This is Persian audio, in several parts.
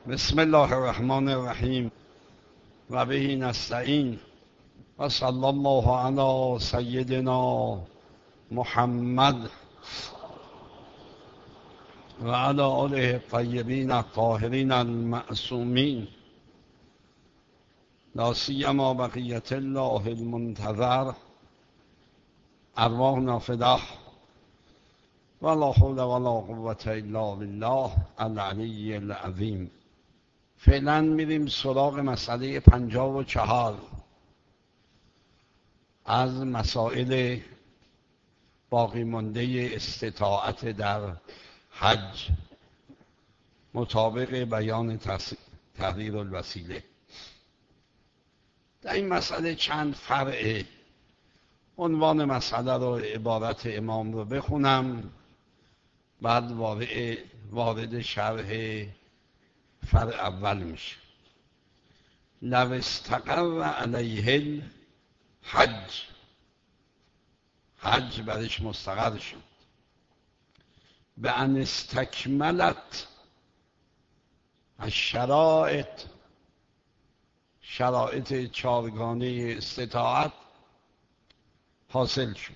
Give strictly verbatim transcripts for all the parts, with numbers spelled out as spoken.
بسم الله الرحمن الرحیم و به نستعین و صلی الله علی سیدنا محمد و علی آله الطیبین الطاهرین المعصومین لا سیما بقیت الله المنتظر ارواحنا فداه ولا حول ولا قوة الا بالله العلی العظیم. فعلا میریم سراغ مسئله پنجاه و چهار از مسائل باقی مانده استطاعت در حج مطابق بیان تحریر الوسیله. در این مسئله چند فرع. عنوان مسئله رو عبارت امام رو بخونم، بعد وارد وارد شرح فرع اول میشه. لو استقر علیه الحج، حج برش مستقر شد، به ان استکملت الشرائط، شرایط چارگانه استطاعت حاصل شد،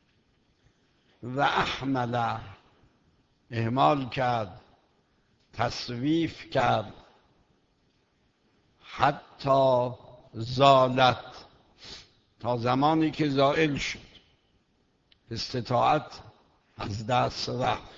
و احمل، اهمال کرد، تصویف کرد، حتی زالت، تا زمانی که زائل شد، استطاعت از دست رفت.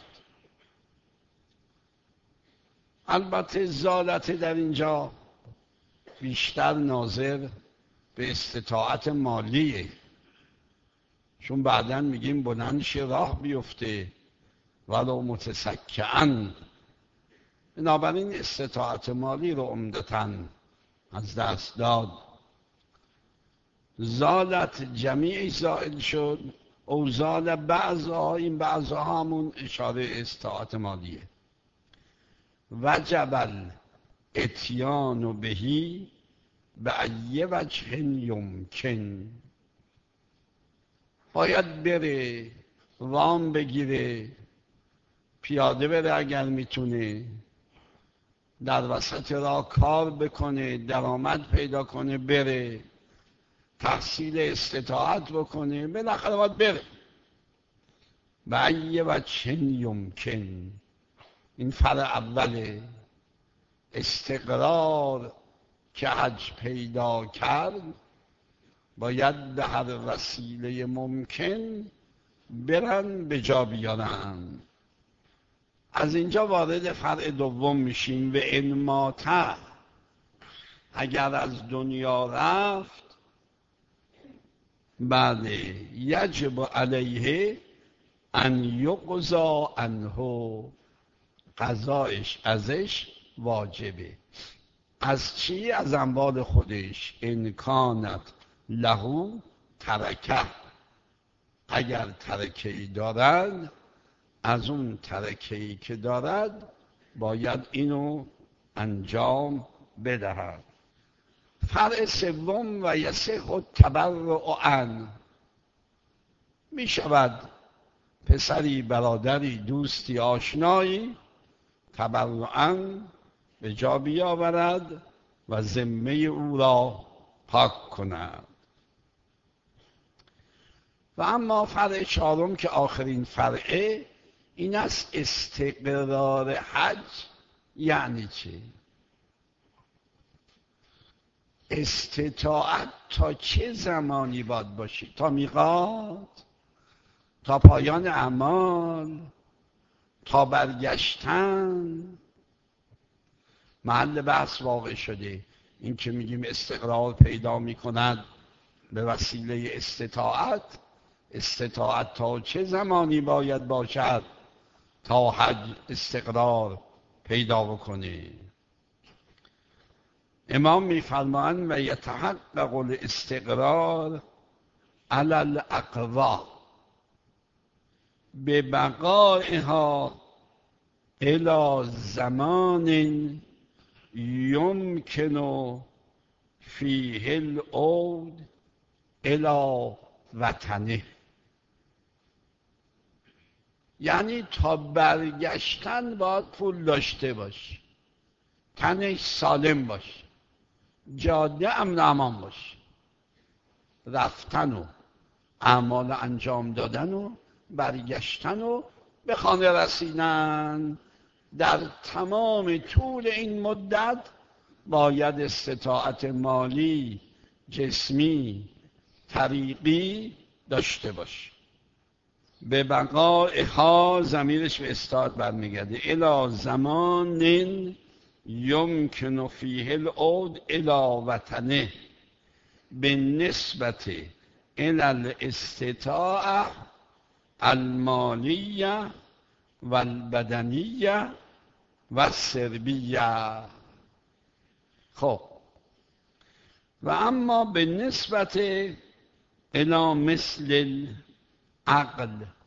البته زالت در اینجا بیشتر ناظر به استطاعت مالیه، چون بعداً میگیم بلند شه راه بیفته ولو متسکعاً. بنابراین استطاعت مالی رو عمدتاً از دست داد. زالت جمیع زائل شد، او زال بعضها، این بعضها همون اشاره استطاعت مالیه. وجب الاتیان بهی به ای وجه یمکن، باید بره، وام بگیره، پیاده بره اگر میتونه، در وسط راه کار بکنه، درآمد پیدا کنه، بره، تحصیل استطاعت بکنه، بالاخره باید بره. به ای وجه یمکن، این فرع اوله. استقرار که حج پیدا کرد باید به هر وسیله ممکن برن به جا بیارن. از اینجا وارد فرع دوم میشیم. و ان مات، اگر از دنیا رفت، بله، یجب علیه ان یقضی عنه، قضایش ازش واجبه. از چی؟ از اموال خودش. ان کانت له ترکه، اگر ترکه‌ای دارد، از اون ترکه‌ای که دارد باید اینو انجام بدهد. فرع سوم، و یصح التبرع عنه، می شود پسری، برادری، دوستی، آشنایی تبرعاً به جا بیاورد و ذمه او را پاک کند. و اما فرع چهارم که آخرین فرعه، این است استقرار حج. یعنی چه؟ استطاعت تا چه زمانی باید باشی؟ تا میقات؟ تا پایان اعمال؟ تا برگشتن؟ محل بحث واقع شده. این که میگیم استقرار پیدا میکند به وسیله استطاعت، استطاعت تا چه زمانی باید باشد تا حج استقرار پیدا بکنه؟ امام میفرمایند و یتحقق الاستقرار علی الاقوا ببقائها الی زمان یمکن فیه العود الی وطنه. یعنی تا برگشتن باید پول داشته باشی، تنش سالم باشه، جاده امن و امان باشه، رفتن و اعمال انجام دادن و برگشتن و به خانه رسیدن. در تمام طول این مدت باید استطاعت مالی، جسمی، طریقی داشته باشه. به بقایها ضمیرش به استاد برمیگرده. الی زمان یمکن فیه العود الی وطنه به نسبت الی الاستطاعه المالیه و البدنیه و السربیه. خب و اما به نسبت الی مثل عقل،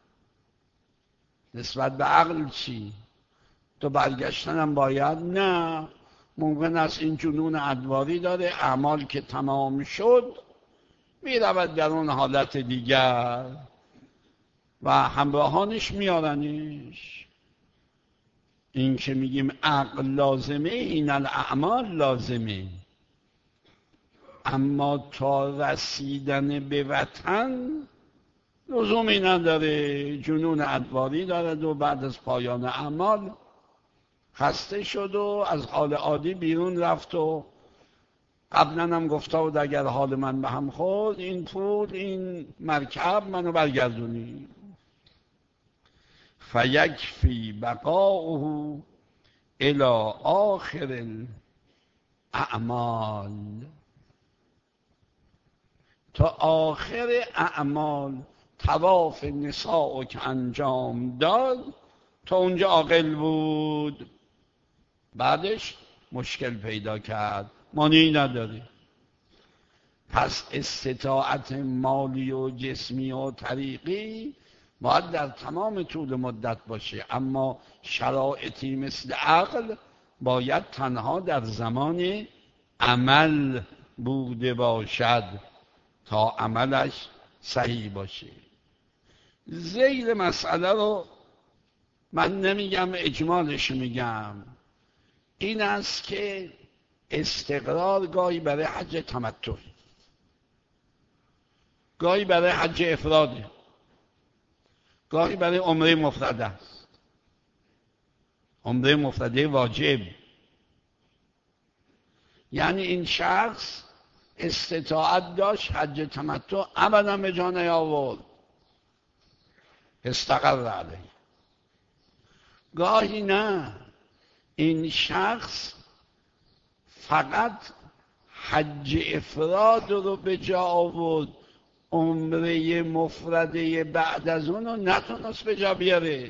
نسبت به عقل چی؟ تو برگشتنم باید؟ نه، ممکن است این جنون ادواری داره، اعمال که تمام شد میرود در اون حالت دیگر و همراهانش میارنش. این که میگیم عقل لازمه، این الاعمال لازمه، اما تا رسیدن به وطن لزومی نداره. جنون ادواری دارد و بعد از پایان اعمال خسته شد و از حال عادی بیرون رفت و قبلا هم گفته بود اگر حال من به هم خورد این پول، این مرکب منو برگردونی. فیکفی بقاؤه الی آخر الاعمال، تا آخر اعمال طواف نساء که انجام داد تا اونجا عاقل بود، بعدش مشکل پیدا کرد، مانعی نداره. پس استطاعت مالی و جسمی و طریقی باید در تمام طول مدت باشه، اما شرایطی مثل عقل باید تنها در زمان عمل بوده باشد تا عملش صحیح باشه. ذیل مسئله رو من نمیگم، اجمالش میگم. این است که استقرار گاهی برای حج تمتع، گاهی برای حج افراده، گاهی برای عمره مفرده است. عمره مفرده واجب، یعنی این شخص استطاعت داشت حج تمتع ابدا به جا نیاورد، استقر علیه. گاهی نه، این شخص فقط حج افراد رو به جا آورد، عمره مفرده بعد از اون رو نتونست به جا بیاره.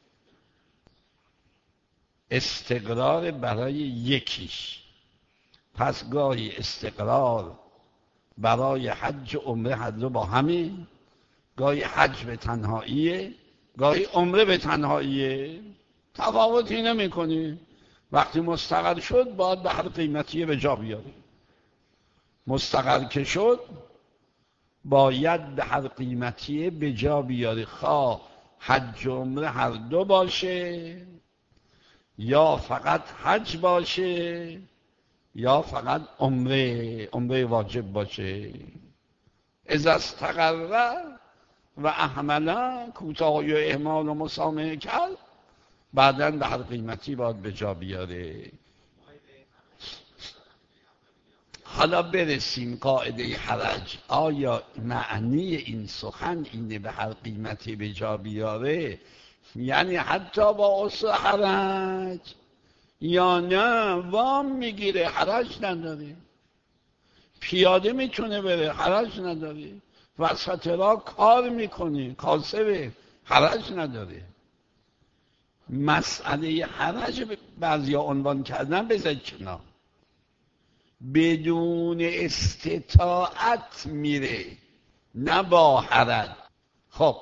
استقرار برای یکیش. پس گاهی استقرار برای حج و عمره هر دو با همه، گاهی حج به تنهاییه، گاهی عمره به تنهاییه، تفاوتی نمی کنی. وقتی مستقر شد باید به هر قیمتی به جا بیاری. مستقر که شد باید به هر قیمتی به جا بیاری، خواه حج و عمره هر دو باشه یا فقط حج باشه یا فقط عمره عمره واجب باشه. اذا استقر و احمله، کوتاهی و اهمال و مسامحه کرد، بعداً به هر قیمتی باید به جا بیاره. حالا برسیم قاعده حرج. آیا معنی این سخن اینه به هر قیمتی به جا بیاره، یعنی حتی با اصل حرج، یا نه وام میگیره حرج نداره، پیاده میتونه بره حرج نداره، وسط راه کار میکنه کاسبه حرج نداره؟ مسئله حرج بعضیا عنوان کردن بذارید کنار، بدون استطاعت میره نه با حرج. خب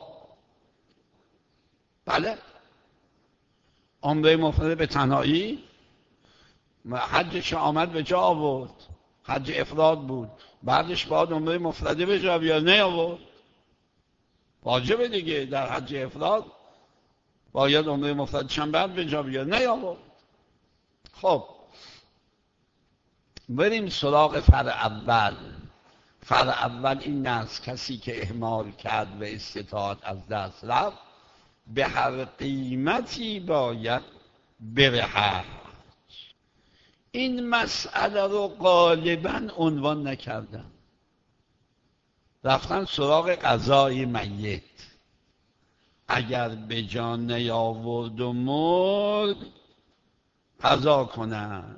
بله، عمره مفرده به تنهایی، حجش آمد به جا آورد، حج افراد بود، بعدش باید عمره مفرده به جا بیاد، نه آورد، واجبه دیگه، در حج افراد باید عمره مفردش هم بعد به جا بیاد، نه آورد. خب بریم سراغ فرع اول. فرع اول این است کسی که اهمال کرد و استطاعت از دست رفت به هر قیمتی باید بره. این مسئله رو غالبا عنوان نکردن، رفتن سراغ قضای میت. اگر به جان نیاورد و مرد قضا کنن.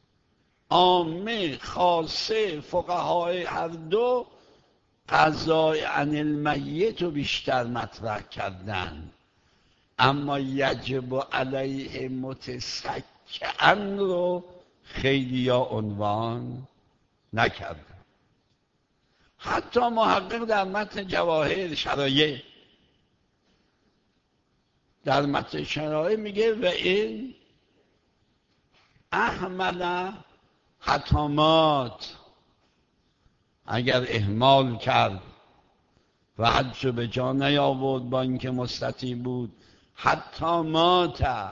عامه خاصه فقهای هر دو قضای عن المیت رو بیشتر مطرح کردن، اما یجب علیه متسکعن رو خیلی ها عنوان نکردن. حتی محقق در متن جواهر شرایع در متن شرایع میگه و این اهمل حتامات، اگر اهمال کرد و حج رو به جا نیاورد با اینکه مستطیع بود، حتی مات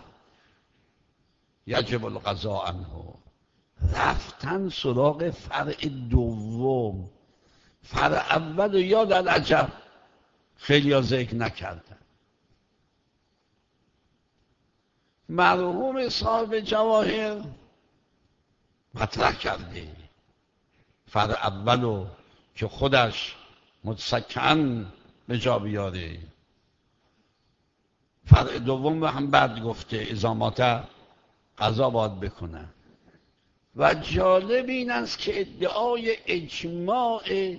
یجب القضاء عنه. رفتن سراغ فرع دوم. فرع اول رو یاد العجب خیلی ها ذکر نکردن. مرحوم صاحب جواهر مطرح کرده فرع اولو که خودش متسکن به جا بیاره. فرع دوم رو هم بعد گفته ازامات قضا باید بکنن. و جالب این است که ادعای اجماع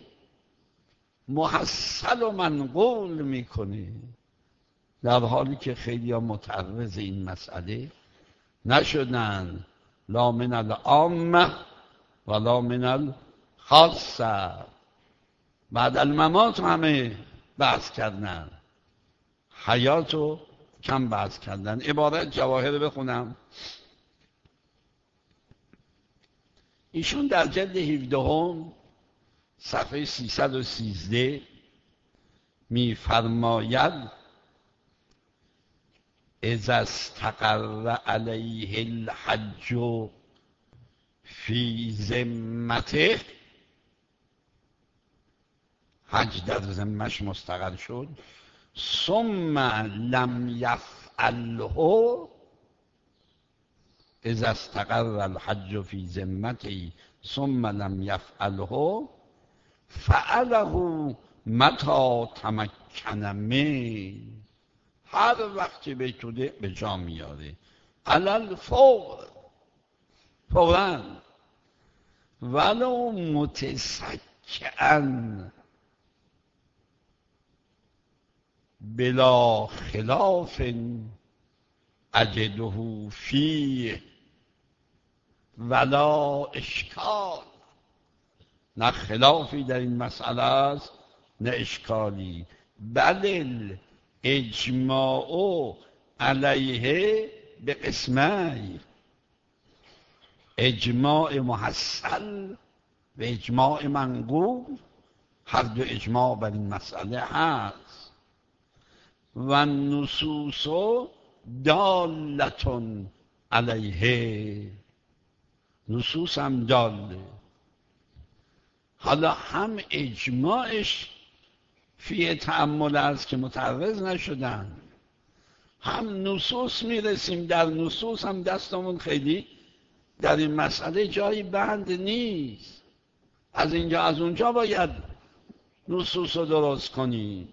محصل و منقول میکنه، در حالی که خیلی ها متعرض این مسئله نشدن. لا من العامه ولا من الخاصه. بعد الممات همه بحث کردن، حیاتو کم بحث کردن. عبارت جواهر بخونم. ایشون در جلد هفدهم صفحه سیصد و سیزده میفرماید اذا استقر علیه الحج فی ذمته، حج در ذمش مستقر شد، ثم لم یفعله، اذا استقر الحج فی ذمته ثم لم یفعله فعله متی تمکن من، هر وقتی بتونه به جا میاره، علل فور، فوراً، ولو متسکعن بلا خلاف اجده فیه ولا اشکال. نه خلافی در این مسئله است نه اشکالی. بل اجماع علیه به قسمه، اجماع محصل و اجماع منقول، هر دو اجماع بر این مسئله هست. و نصوص دالتون علیه، نصوص هم داله. حالا هم اجماعش فی تأمل است که متعرض نشدن، هم نصوص میرسیم در نصوص هم دستمون خیلی در این مسئله جایی بند نیست. از اینجا از اونجا باید نصوص رو درست کنیم.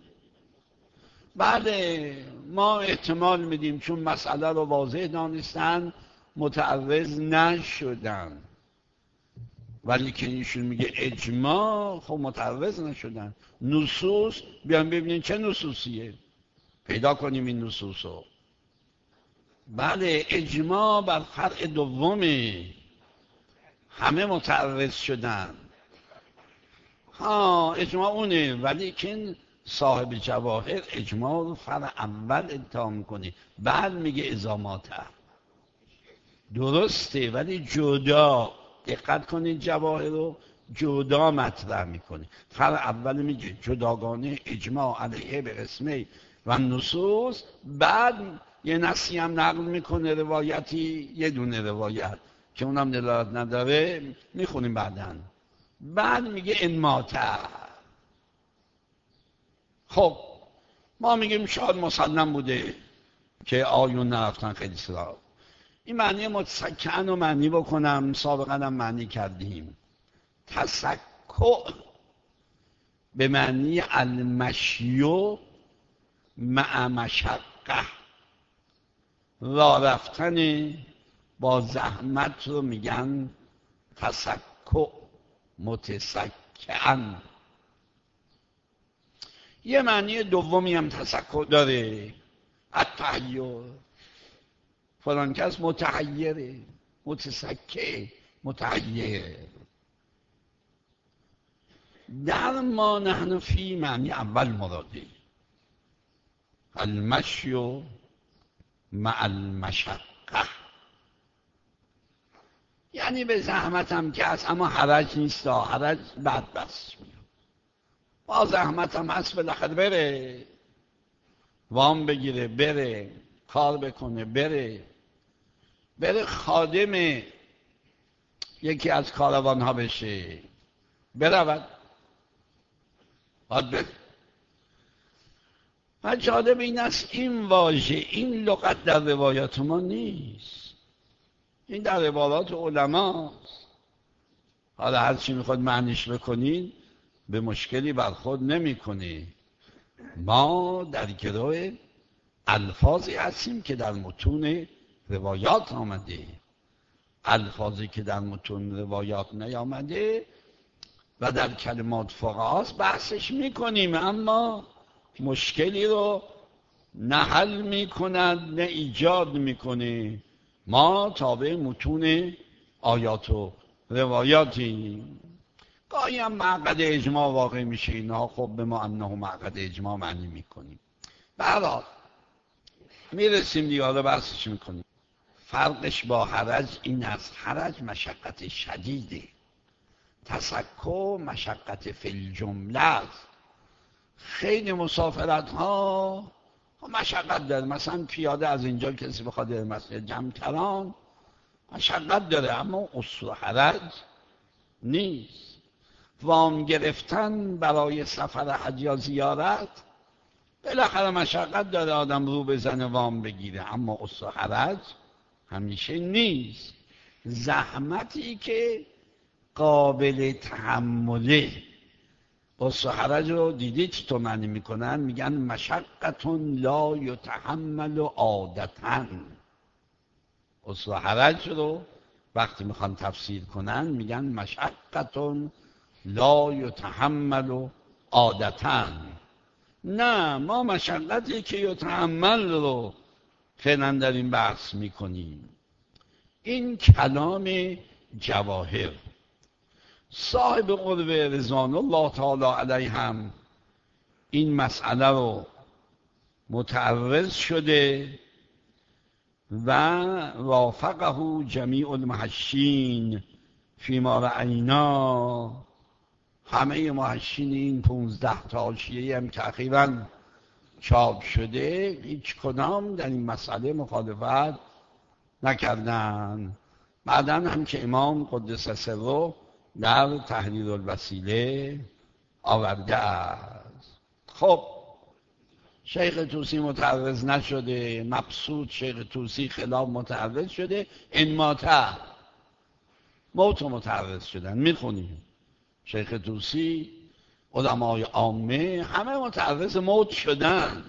بله ما احتمال میدیم چون مسئله رو واضح دانستن متعرض نشدن، ولی که ایشون میگه اجماع، خب متعرض نشدن. نصوص بیان ببینیم چه نصوصیه، پیدا کنیم این نصوص رو. بله اجماع بر فرع دومه، همه متعرض شدن. ها اجماع اونه، ولی که صاحب جواهر اجماع رو فرع اول ادعا میکنه، بعد میگه ازاماته. درسته ولی جدا، دقت کنید جواهر رو جدا مطرح میکنه. فرع اول میگه جداگانه اجماع علیه به قسمه و نصوص، بعد یه نصی هم نقل میکنه روایتی، یه دونه روایت که اونم دلالت نداره، میخونیم بعداً. بعد میگه ان مات. خب ما میگیم شاید مسلم بوده که آیون نرفتن خیلی سراغ. این معنی متسکن رو معنی بکنم، سابقا هم معنی کردیم. تسکع به معنی المشیو مع مشقه، راه رفتن با زحمت رو میگن تسکع، متسکعن. یه معنی دومی هم تسکع داره، التحیر. فلان کس متحیره، متسکع، متحیر. در ما نحن فی معنی اول مراده، المشی مع المشقه، یعنی به زحمت هم که هست اما حرج نیست، حرج بعد بس با زحمت هم هست، بالاخره بره وام بگیره، بره کار بکنه، بره بره خادم یکی از کاروان ها بشه، برود باید بره. و جالب این است این واژه، این لغت در روایات ما نیست، این در روایات علماست. حالا هر چی میخواد معنیش بکنید به مشکلی برخورد نمیکنه. ما در گروه الفاظی هستیم که در متون روایات آمده، الفاظی که در متون روایات نیامده و در کلمات فقهاست بحثش میکنیم، اما مشکلی رو نه حل میکند نه ایجاد میکنه. ما تابع متون آیات و روایاتیم. گاهی هم معقد اجماع واقع میشه، اینها خب به ما انه معقد اجماع معنی میکنیم. برحال میرسیم دیگه، حالا بحثش میکنیم. فرقش با حرج این است، حرج مشقت شدیده، تسکع مشقت فی الجمله است. خیلی مسافرت ها مشقت داره، مثلا پیاده از اینجا کسی بخواد در مسجد جمکران مشقت داره، اما اصل حرج نیست. وام گرفتن برای سفر حج یا زیارت بالاخره مشقت داره، آدم رو بزنه وام بگیره، اما اصل حرج همیشه نیست. زحمتی که قابل تحمله. اصل حرج رو دیدید تو معنی میکنن، میگن مشقتون لا یتحمل عادتاً. اصل حرج رو وقتی میخوان تفسیر کنن میگن مشقتون لا یتحمل عادتاً. نه، ما مشقتی که یتحمل رو فعلا در این بحث میکنیم. این کلام جواهر. صاحب قربه رضوان الله تعالی علیه هم این مسئله رو متعرض شده و وافقه جمیع المحشین فیما رأینا. همه محشین این پونزده تا حاشیه‌ای هم که اخیراً چاپ شده هیچ کدام در این مسئله مخالفت نکردن. بعداً هم که امام قدس سره در تحریر الوسیله آورده است. خب شیخ طوسی متعرض نشده، مبسوط شیخ طوسی خلاف متعرض شده، ان مات موت متعرض شدن. میخونیم شیخ طوسی، علمای عامه همه متعرض موت شدن،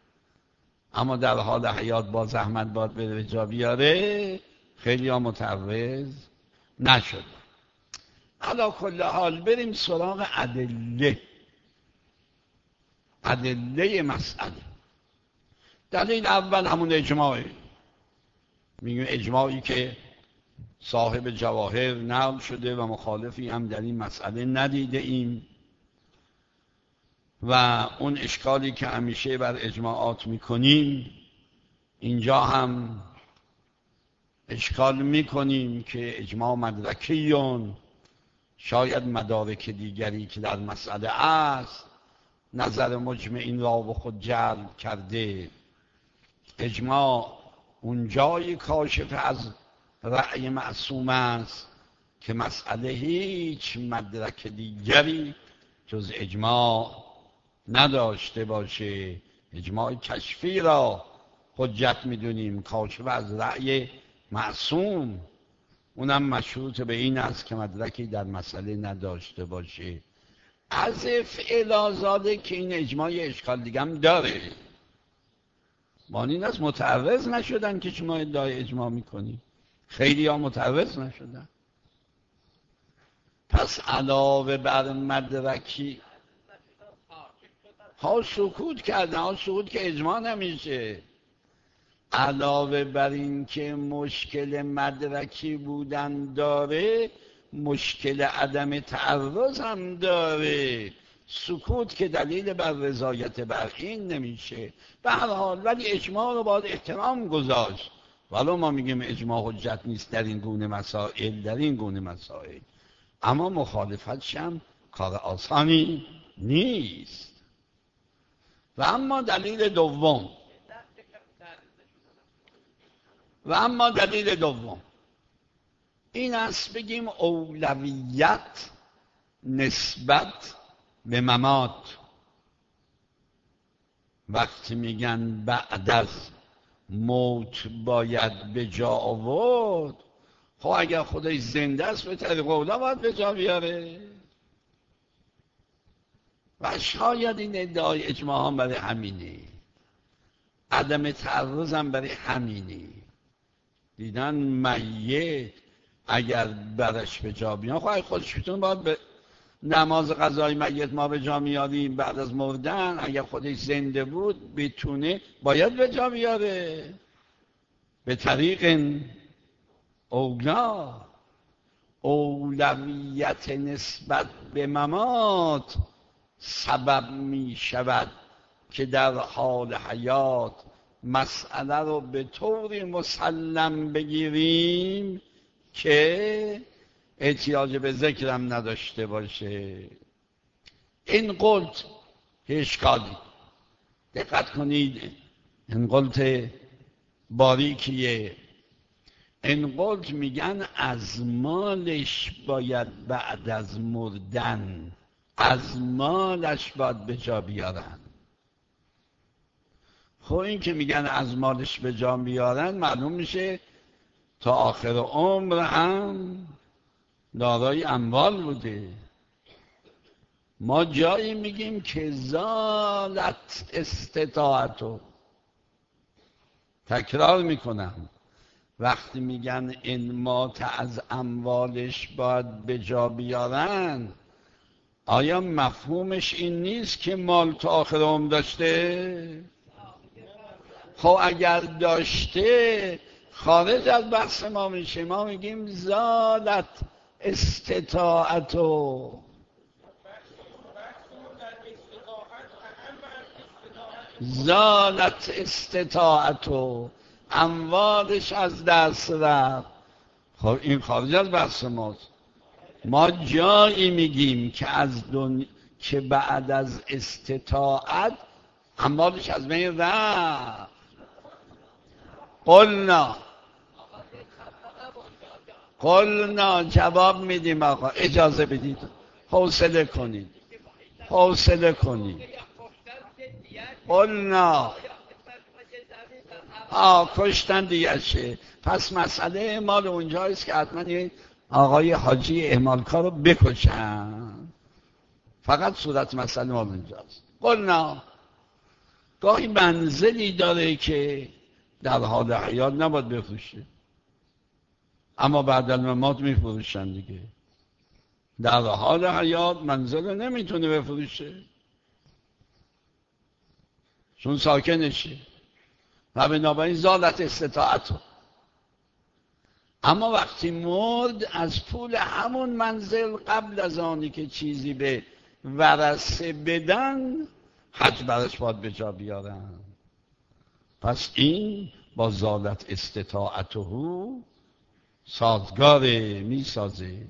اما در حال حیات با زحمت باد به جا بیاره خیلی ها متعرض نشد. علا کل حال بریم سراغ ادله، ادله مسئله. دلیل اول همون اجماعه. میگیم اجماعی که صاحب جواهر نقل شده و مخالفی هم در این مسئله ندیده ایم و اون اشکالی که همیشه بر اجماعات میکنیم اینجا هم اشکال میکنیم که اجماع مدرکیون، شاید مدارک دیگری که در مسئله است نظر مجمعین را به خود جلب کرده. اجماع اون جای کاشف از رأی معصوم است که مسئله هیچ مدرک دیگری جز اجماع نداشته باشه. اجماع کشفی را حجت میدونیم کاشف از رأی معصوم، اونم مشروط به این است که مدرکی در مسئله نداشته باشه. از فعل آزاده که این اجماع اشکال دیگه هم داره. معنی این است متعرض نشدن که شما ادعای اجماع میکنی، خیلی ها متعرض نشدن. پس علاوه بر مدرکی ها سکوت کردن، ها سکوت که اجماع نمیشه. علاوه بر این که مشکل مدرکی بودن داره، مشکل عدم تعرض هم داره. سکوت که دلیل بر رضایت بر این نمیشه. به هر حال ولی اجماع رو باید احترام گذاشت. ولو ما میگیم اجماع حجت نیست در این گونه مسائل، در این گونه مسائل، اما مخالفتش هم کار آسانی نیست. و اما دلیل دوم و اما دلیل دوم این است بگیم اولویت نسبت به ممات. وقتی میگن بعد از موت باید به جا آورد، خب اگر خودش زنده است به طریق اولا باید به جا بیاره. و شاید این ادعای اجماع هم برای همینه، عدم تعرض هم برای همینه. دیدن میت اگر برش به جا بیان، خب خودش بتون باید به نماز قضای میت ما به جا میاریم بعد از مردن. اگر خودش زنده بود بتونه باید به جا بیاره به طریق اولا. اولویت نسبت به ممات سبب می شود که در حال حیات مسئله رو به طور مسلم بگیریم که احتیاج به ذکرم نداشته باشه. این قلت اشکالی، دقت کنید، این قلت باریکیه. این قلت میگن از مالش باید بعد از مردن، از مالش باید به جا بیارن. خب این که میگن از مالش به جا بیارن، معلوم میشه تا آخر عمر هم دارای اموال بوده. ما جایی میگیم که زالت استطاعتو، تکرار میکنم، وقتی میگن این مات از اموالش باید به جا بیارن، آیا مفهومش این نیست که مال تا آخر عمر داشته؟ خب اگر داشته خارج از بحث ما میشه. ما میگیم زالت استطاعتو. زالت استطاعتو، اموالش از دست رفت. خب این خارج از بحث ماست. ما جایی میگیم که از دنیا که بعد از استطاعت اموالش از بین رفت. قلنا قلنا جواب میدیم آقا، اجازه بدید، حوصله کنید، حوصله کنید. قلنا آه کشتن دیگه شه. پس مسئله مال اونجاییست که حتما این آقای حاجی اهمالکار رو بکشن. فقط صورت مسئله مال اونجاست. قلنا گاهی منزلی داره که در حال حیات نباید بفروشه، اما بعد از ممات میفروشن دیگه. در حال حیات منزل رو نمیتونه بفروشه چون ساکنشه و بنابراین زالت استطاعتو. اما وقتی مرد از پول همون منزل قبل از آنی که چیزی به ورثه بدن حج برش باید به جا بیارن. پس این با زالت استطاعته سازگاره، می سازه.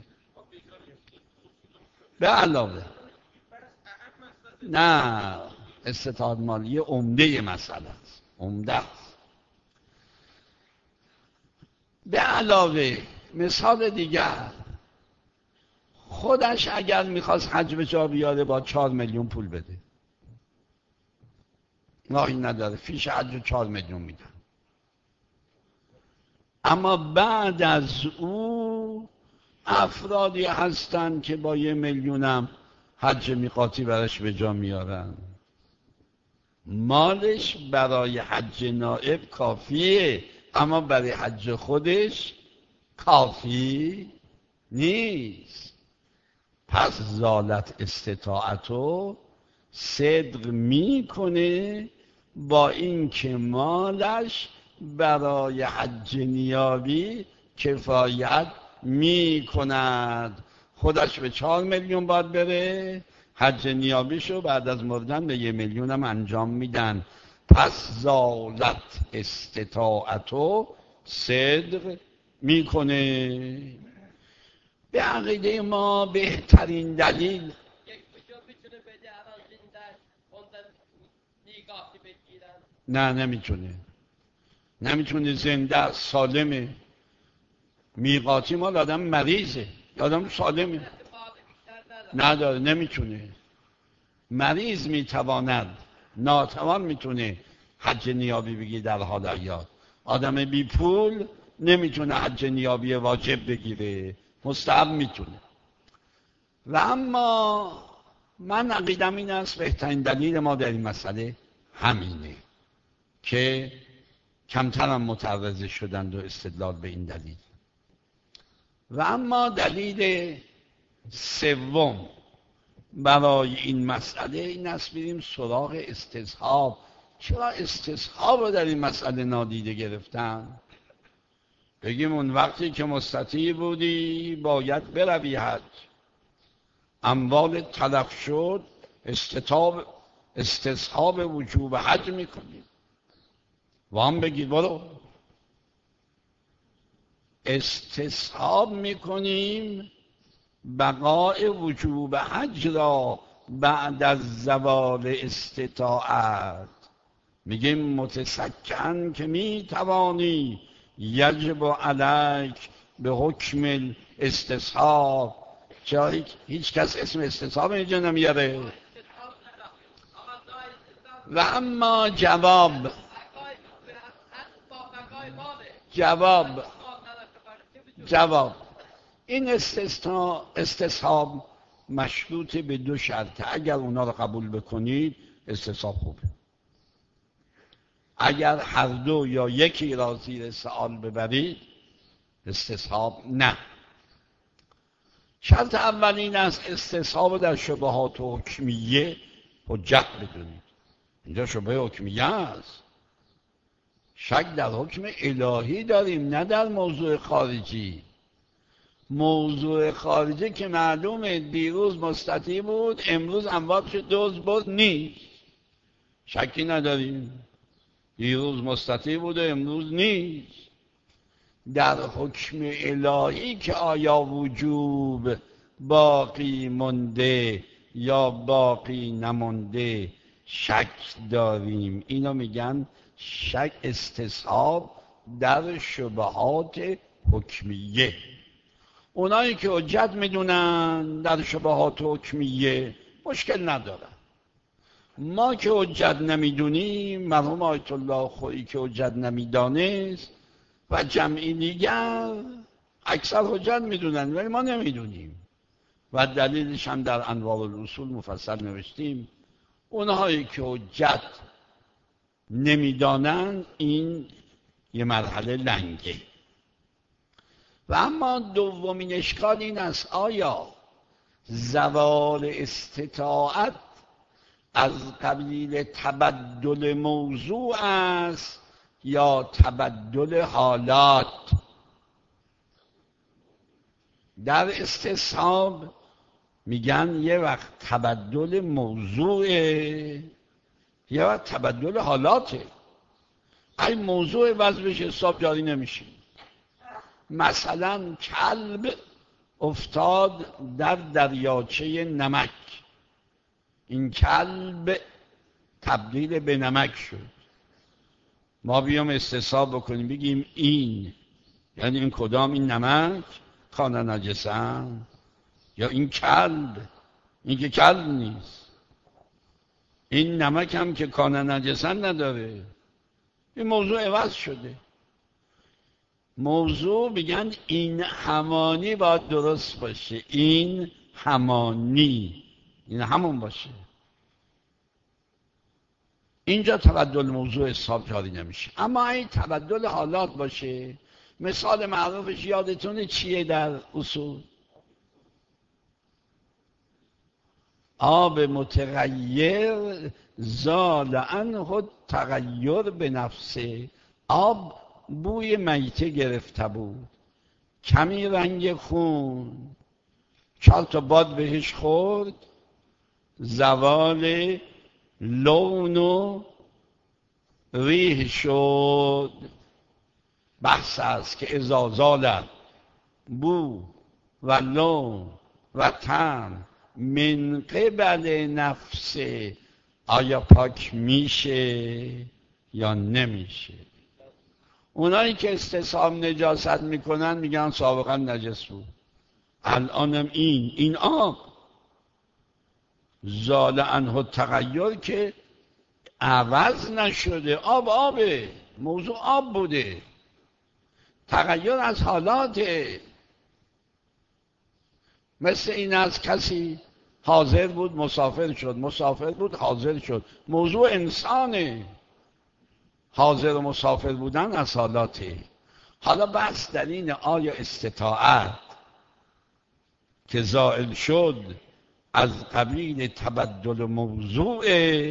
به علاوه نه، استطاعت مالی عمده مسئله است، عمده است. به علاوه مثال دیگر، خودش اگر میخواست حج به جا بیاره با چهار میلیون پول بده، راهی نداره، فیش حج چهار میلیون میدن. اما بعد از او افرادی هستن که با یه میلیونم حج میقاتی براش به جا میارن، مالش برای حج نائب کافیه اما برای حج خودش کافی نیست. پس زالت استطاعتو صدق میکنه با اینکه مالش برای حج نیابی کفایت میکند. خودش به چهار میلیون باید بره، حج نیابیشو بعد از مردن به یه میلیون هم انجام میدن. پس زالت استطاعتو صدق میکنه. به عقیده ما بهترین دلیل نه نمیتونه نمیتونه زنده سالمه. میقاتی مال آدم مریضه، آدم سالمه نداره، نمیتونه. مریض میتواند، ناتوان میتونه حج نیابی بگیره در حال حیات. آدم بی پول نمیتونه حج نیابی واجب بگیره، مستحب میتونه. و اما من عقیدم این است بهترین دلیل ما در این مسئله همینه که کمتر هم متعرض شدند و استدلال به این دلیل. و اما دلیل سوم برای این مسئله این است بریم سراغ استصحاب. چرا استصحاب رو در این مسئله نادیده گرفتن؟ بگیم اون وقتی که مستطیع بودی باید بروی حج، اموال تلف شد، استطاب استصحاب وجوب حج میکنی، وام بگیر برو. استصحاب میکنیم بقای وجوب حج را بعد از زوال استطاعت. میگیم متسکن که میتوانی یجب علیک به حکم استصحاب. چرا هیچ کس اسم استصحاب اینجا نمیاره؟ و اما جواب جواب جواب این استصحاب مشروط به دو شرط. اگر اونا رو قبول بکنید استصحاب خوبه. اگر هر دو یا یکی را زیر سوال ببرید استصحاب نه. شرط اول این است استصحاب در شبهات حکمیه حجت بدونید. اینجا شبهه حکمیه است، شک در حکم الهی داریم نه در موضوع خارجی. موضوع خارجی که معلومه دیروز مستطیع بود امروز اموات شد دوز بود نیست، شکی نداریم. دیروز مستطیع بود و امروز نیست. در حکم الهی که آیا وجوب باقی مونده یا باقی نمونده شک داریم. اینو میگن شک استصحاب در شبهات حکمیه. اونایی که حجت میدونن در شبهات حکمیه مشکل ندارن. ما که حجت نمیدونیم، مرحوم آیت الله خویی که حجت نمیدانست و جمعی دیگر اکثر حجت میدونن ولی ما نمیدونیم و دلیلش هم در انوار الاصول مفصل نوشتیم. اونهایی که حجت نمیدانن این یه مرحله لنگه. و اما دومین اشکال این است آیا زوال استطاعت از قبیل تبدل موضوع است یا تبدل حالات؟ در استصحاب میگن یه وقت تبدل موضوعه یه وقت تبدل حالاته. این موضوع وضع بشه حساب جاری نمیشه. مثلا کلب افتاد در دریاچه نمک، این کلب تبدیل به نمک شد. ما بیام استصحاب بکنیم بگیم این یعنی این کدام؟ این نمک کان نجسن، یا این کلب؟ این که کلب نیست. این نمک هم که کان نجسن نداره. این موضوع عوض شده. موضوع بگن این همانی باید درست باشه، این همانی، این همون باشه. اینجا تبدل موضوع حساب جاری نمیشه. اما این تبدل حالات باشه، مثال معروفش یادتونه چیه در اصول؟ آب متغیر زال عنه تغیر به نفسه. آب بوی میته گرفته بود، کمی رنگ خون، چهار تا باد بهش خورد، زوال لون و ریح شد. بحث است که اذا زال بو و لون و طعم من قبل نفسه، آیا پاک میشه یا نمیشه؟ اونایی که استصحاب نجاست میکنن میگن سابقا نجس بود، الانم این این آب زال عنه تغییر که عوض نشده. آب آبه، موضوع آب بوده، تغییر از حالاته. مثل این از کسی حاضر بود مسافر شد، مسافر بود حاضر شد. موضوع انسانه، حاضر و مسافر بودن از حالاته. حالا بحث در این آیا استطاعت که زائل شد از قبیل تبدل موضوع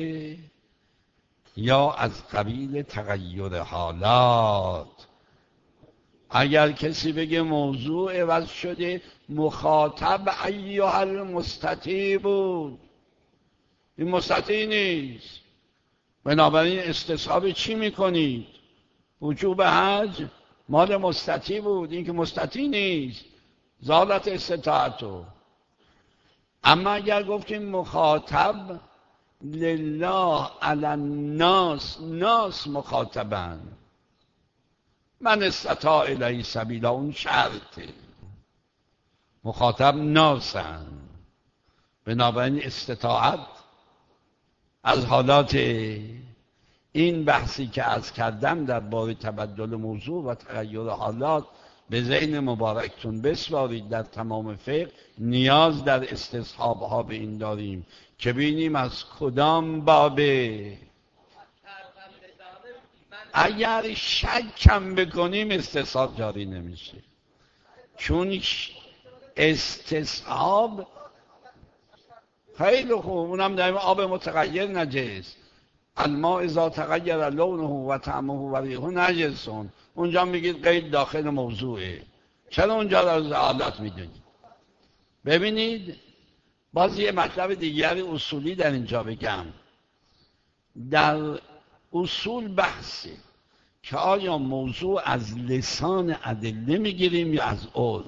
یا از قبیل تغییر حالات؟ اگر کسی بگه موضوع عوض شده، مخاطب ایها المستطیع بود، این مستطیع نیست. بنابراین استصحاب چی میکنید؟ وجوب حج مال مستطیع بود، این که مستطیع نیست، زالت استطاعتو. اما اگر گفتیم مخاطب لله علی الناس، ناس مخاطبن، من استطاع الیه سبیلا، اون شرطه، مخاطب ناسن. بنابراین استطاعت از حالات این بحثی که از کردم در باب تبدل موضوع و تغییر حالات به ذهن مبارکتون بسپارید. در تمام فقه نیاز در استصحاب ها به این داریم که بینیم از کدام بابه. اگر شکم بکنیم استصحاب جاری نمیشه، چون استصحاب خیلی خوب، اونم داریم آب متغیر نجس، الماء اذا تغیر لونه و طعمه و ریحه نجسون. اونجا میگید قید داخل موضوعه، چرا اونجا را از عادت میدونید؟ ببینید باز یه مطلب دیگری اصولی در اینجا بگم. در اصول بحثه که آیا موضوع از لسان ادله میگیریم یا از عرف؟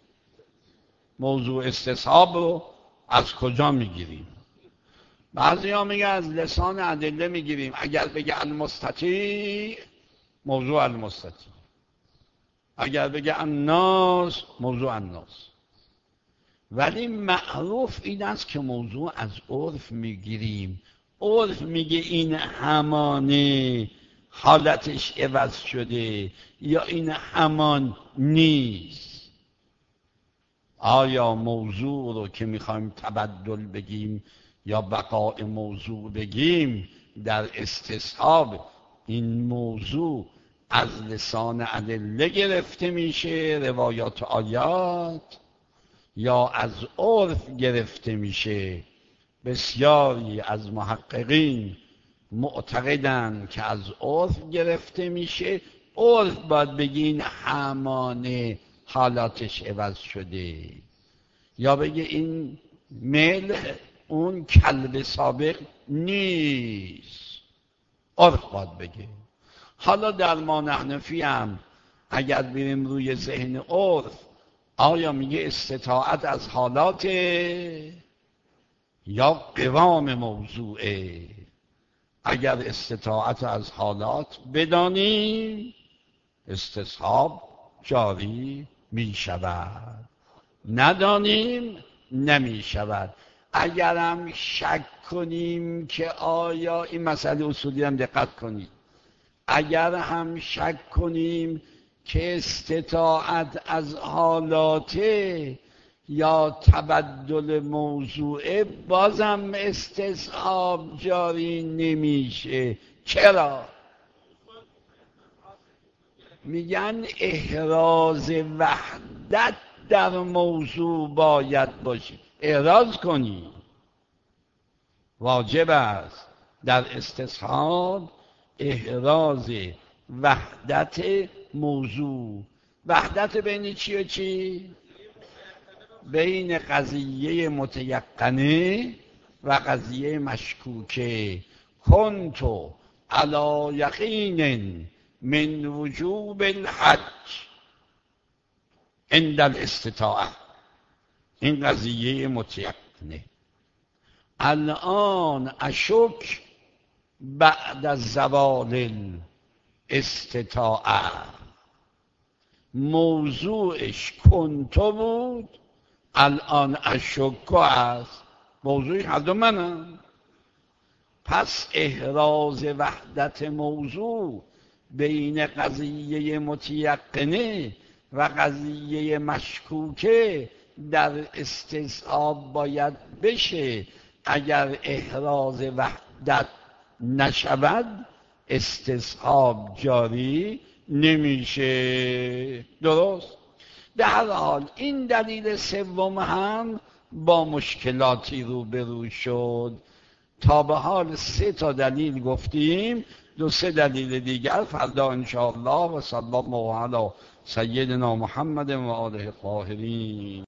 موضوع استصحاب رو از کجا میگیریم؟ بعضی ها میگه از لسان ادله میگیریم. اگر بگه المستطیع، موضوع المستطیع. اگر بگه الناس، موضوع الناس. ولی معروف این است که موضوع از عرف میگیریم. عرف میگه این همانه، حالتش عوض شده، یا این همان نیست. آیا موضوع رو که میخوایم تبدل بگیم یا بقاء موضوع بگیم در استصحاب، این موضوع از لسان ادله گرفته میشه، روایات آیات، یا از عرف گرفته میشه؟ بسیاری از محققین معتقدن که از عرف گرفته میشه. عرف باید بگین همانه، حالاتش عوض شده، یا بگه این مل اون کلب سابق نیست. عرف باید بگه. حالا در ما نحنفی هم اگر بریم روی ذهن عرف، آیا میگه استطاعت از حالات یا قوام موضوعه؟ اگر استطاعت از حالات بدانیم، استصحاب جاری می شود، ندانیم نمی شود. اگرم شک کنیم که آیا، این مسئله اصولی هم دقت کنید، اگر هم شک کنیم که استطاعت از حالاته یا تبدل موضوعه، بازم استصحاب جاری نمیشه. چرا؟ میگن احراز وحدت در موضوع باید باشه. احراز کنی واجب است در استصحاب احراز وحدت موضوع. وحدت بین چی و چی؟ بین قضیه متیقنه و قضیه مشکوکه. کنتو علی یقین من وجوب الحج عند الاستطاعه، این قضیه متیقنه. الان اشک بعد از زوال استطاعه، موضوعش کنتو بود، الان اشکو است، موضوعش هر دو منم. پس احراز وحدت موضوع بین قضیه متیقنه و قضیه مشکوکه در استصحاب باید بشه. اگر احراز وحدت نشود استصحاب جاری نمیشه. درست؟ در هر حال این دلیل سوم هم با مشکلاتی روبرو شد. تا به حال سه تا دلیل گفتیم، دو سه دلیل دیگر فردا انشاءالله. و صلی الله علی سیدنا محمد و آله الطاهرین.